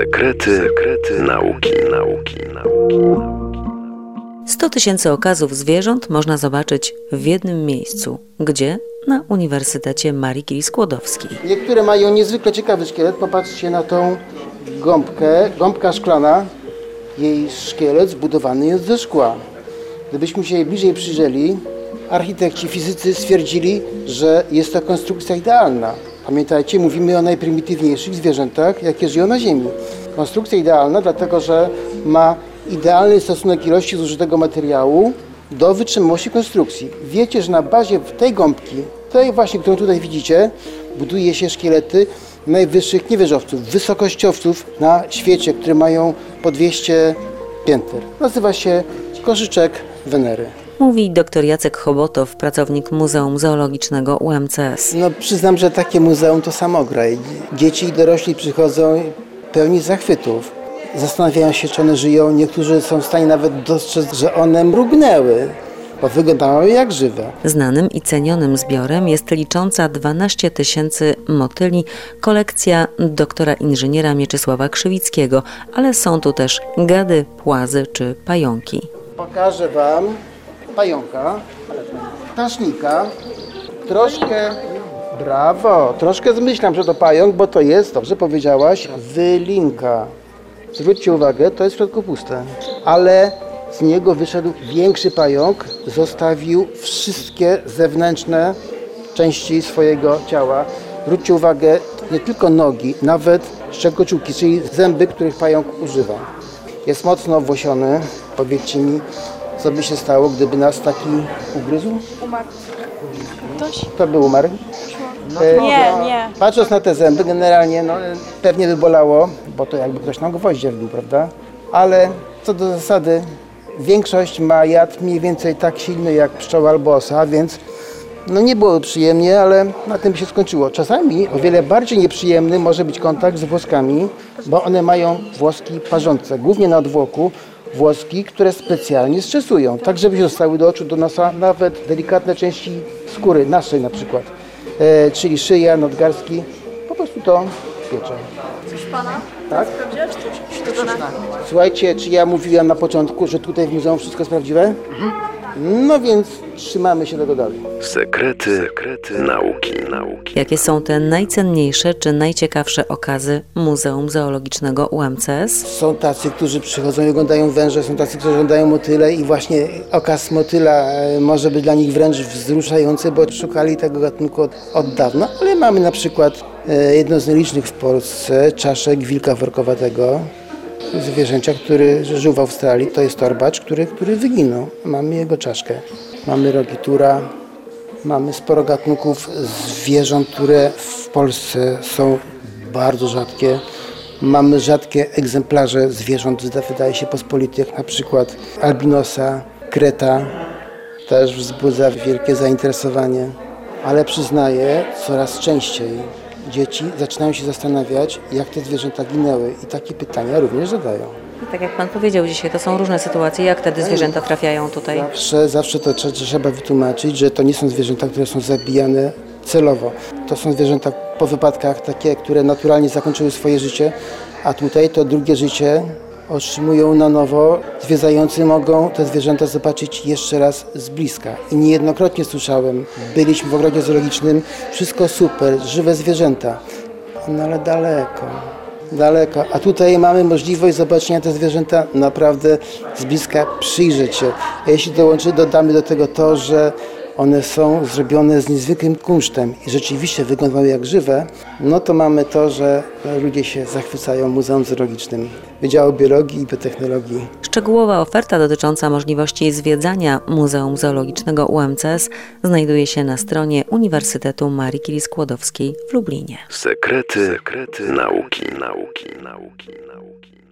Sekrety nauki. 100 000 okazów zwierząt można zobaczyć w jednym miejscu. Gdzie? Na Uniwersytecie Marii Curie-Skłodowskiej. Niektóre mają niezwykle ciekawy szkielet. Popatrzcie na tą gąbkę. Gąbka szklana. Jej szkielet zbudowany jest ze szkła. Gdybyśmy się jej bliżej przyjrzeli, architekci, fizycy stwierdzili, że jest to konstrukcja idealna. Pamiętajcie, mówimy o najprymitywniejszych zwierzętach, jakie żyją na Ziemi. Konstrukcja idealna, dlatego że ma idealny stosunek ilości zużytego materiału do wytrzymałości konstrukcji. Wiecie, że na bazie tej gąbki, tej właśnie, którą tutaj widzicie, buduje się szkielety najwyższych niewieżowców, wysokościowców na świecie, które mają po 200 pięter. Nazywa się kożyczek Wenery. Mówi dr Jacek Chobotow, pracownik Muzeum Zoologicznego UMCS. Przyznam, że takie muzeum to samograj. Dzieci i dorośli przychodzą pełni zachwytów. Zastanawiają się, czy one żyją. Niektórzy są w stanie nawet dostrzec, że one mrugnęły, bo wyglądają jak żywe. Znanym i cenionym zbiorem jest licząca 12 000 motyli kolekcja doktora inżyniera Mieczysława Krzywickiego, ale są tu też gady, płazy czy pająki. Pokażę Wam pająka, ptasznika, troszkę zmyślam, że to pająk, bo to jest, dobrze powiedziałaś, wylinka. Zwróćcie uwagę, to jest w środku puste, ale z niego wyszedł większy pająk, zostawił wszystkie zewnętrzne części swojego ciała. Zwróćcie uwagę, nie tylko nogi, nawet szczękoczułki, czyli zęby, których pająk używa. Jest mocno owłosiony. Powiedzcie mi, co by się stało, gdyby nas taki ugryzł? Umarł. Ktoś? To by umarł? Nie. Patrząc na te zęby, generalnie pewnie by bolało, bo to jakby ktoś nam gwoździem wbił, prawda? Ale co do zasady, większość ma jad mniej więcej tak silny jak pszczoła albo osa, więc nie byłoby przyjemnie, ale na tym by się skończyło. Czasami o wiele bardziej nieprzyjemny może być kontakt z włoskami, bo one mają włoski parzące, głównie na odwłoku, włoski, które specjalnie stresują, tak żeby się dostały do oczu, do nosa, nawet delikatne części skóry, naszej na przykład, czyli szyja, nadgarstki, po prostu to piecze. Coś pana? Tak? Sprawdziła, czy to sztuczne? Słuchajcie, czy ja mówiłem na początku, że tutaj w muzeum wszystko jest prawdziwe? No więc trzymamy się tego dalej. Sekrety nauki. Jakie są te najcenniejsze czy najciekawsze okazy Muzeum Zoologicznego UMCS? Są tacy, którzy przychodzą i oglądają węże, są tacy, którzy oglądają motyle i właśnie okaz motyla może być dla nich wręcz wzruszający, bo szukali tego gatunku od dawna, ale mamy na przykład jedno z nielicznych w Polsce czaszek wilka workowatego, zwierzęcia, który żył w Australii. To jest torbacz, który wyginął. Mamy jego czaszkę. Mamy rogi tura. Mamy sporo gatunków zwierząt, które w Polsce są bardzo rzadkie. Mamy rzadkie egzemplarze zwierząt, wydaje się pospolitych, na przykład albinosa, kreta. Też wzbudza wielkie zainteresowanie. Ale przyznaję, coraz częściej dzieci zaczynają się zastanawiać, jak te zwierzęta ginęły i takie pytania również zadają. I tak jak pan powiedział dzisiaj, to są różne sytuacje. Jak wtedy zwierzęta trafiają tutaj? Zawsze to trzeba wytłumaczyć, że to nie są zwierzęta, które są zabijane celowo. To są zwierzęta po wypadkach takie, które naturalnie zakończyły swoje życie, a tutaj to drugie życie otrzymują na nowo. Zwiedzający mogą te zwierzęta zobaczyć jeszcze raz z bliska. I niejednokrotnie słyszałem, byliśmy w ogrodzie zoologicznym, wszystko super, żywe zwierzęta, ale daleko. A tutaj mamy możliwość zobaczenia te zwierzęta naprawdę z bliska, przyjrzeć się. A jeśli dodamy do tego to, że one są zrobione z niezwykłym kunsztem i rzeczywiście wyglądają jak żywe, to mamy to, że ludzie się zachwycają Muzeum Zoologicznym Wydziału Biologii i Biotechnologii. Szczegółowa oferta dotycząca możliwości zwiedzania Muzeum Zoologicznego UMCS znajduje się na stronie Uniwersytetu Marii Curie-Skłodowskiej w Lublinie. Sekrety nauki.